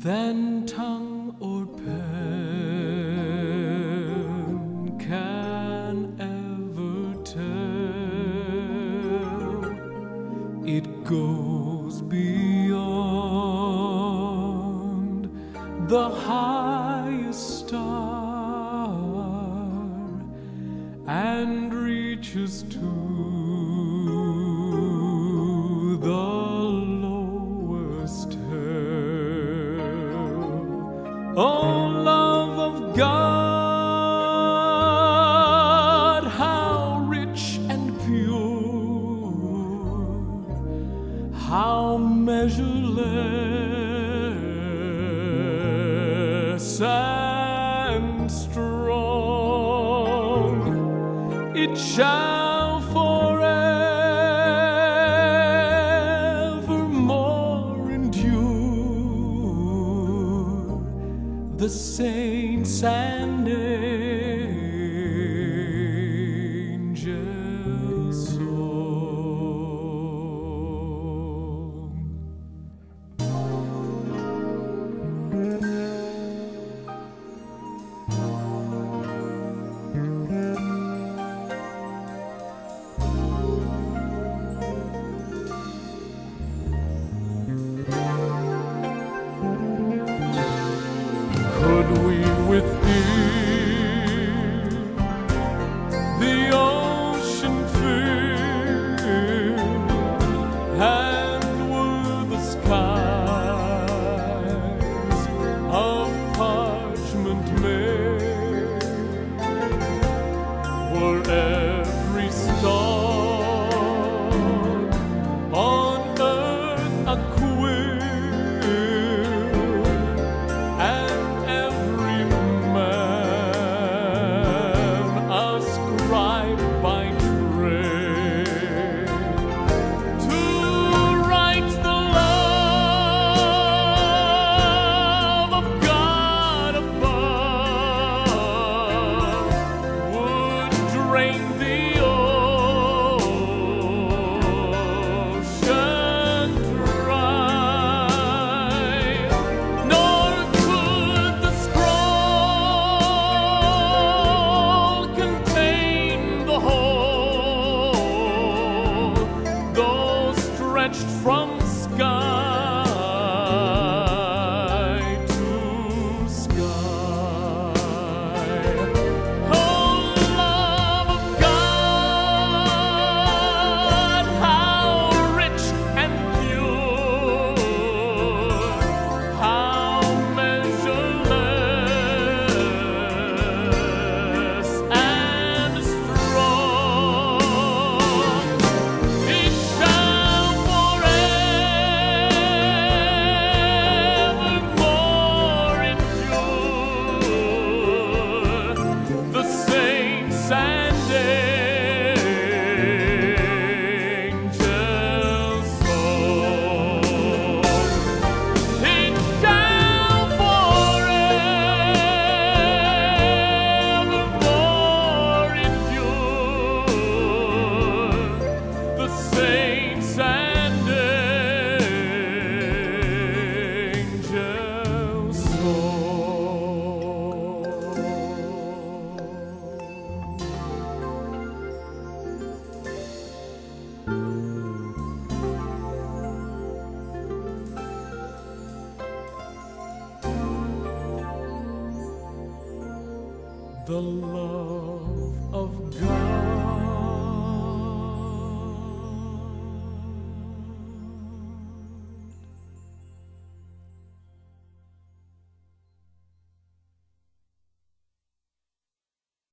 than tongue or pen can ever tell. It goes beyond the highest star and reaches to the lowest hell. Oh, love of God, how rich and pure, how measureless and strong, it shall forevermore endure. The saints and angels' song. Could we with ear the ocean fill, and were the skies of parchment made, were every star on earth a quill, and every man a scribe by trade, to write the love of God above, would drain the ocean dry, nor could the scroll contain the whole, though stretched from sky to sky. Oh, love of God, how rich and pure, how measureless and strong, it shall forevermore endure. The saints and angels' song. It shall forevermore endure. The saints and angels' song. The love of God